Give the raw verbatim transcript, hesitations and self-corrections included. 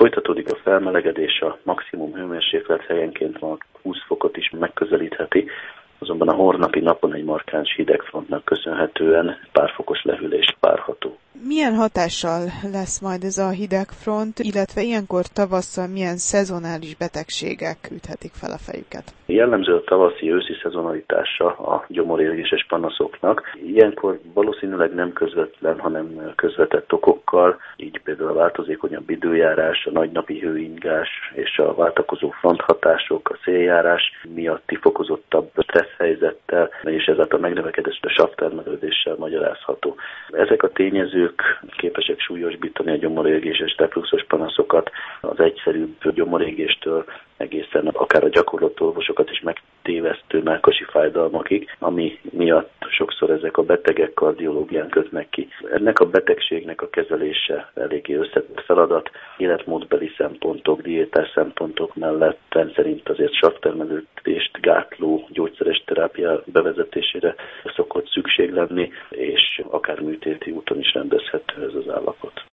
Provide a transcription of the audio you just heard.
Folytatódik a felmelegedés, a maximum hőmérséklet helyenként van húsz fokot is megközelítheti, azonban a holnapi napon egy markáns hidegfrontnak köszönhetően pár fokos lehűlés várható. Milyen hatással lesz majd ez a hidegfront, illetve ilyenkor tavasszal milyen szezonális betegségek üthetik fel a fejüket? Jellemző a tavaszi-őszi szezonalitása a gyomorérgéses panaszoknak. Ilyenkor valószínűleg nem közvetlen, hanem közvetett okokkal, így például a változékonyabb időjárás, a nagynapi hőingás és a váltakozó fronthatások, a széljárás miatti fokozottabb stressz helyzettel, és ezáltal megnövekedett a savtermelődéssel magyarázható. Ezek a tényezők képesek súlyosbítani a gyomorérgéses refluxos panaszokat, az egyszerűbb gyomorégéstől egészen akár a gyakorlatorvosokat is megtévesztő mellkasi fájdalmakig, ami miatt sokszor ezek a betegek kardiológián kötnek ki. Ennek a betegségnek a kezelése eléggé összetett feladat, életmódbeli szempontok, diétás szempontok mellett rendszerint azért savtermelődést gátló gyógyszeres terápia bevezetésére szokott szükség lenni, és akár műtéti úton is rendezhető ez az állapot.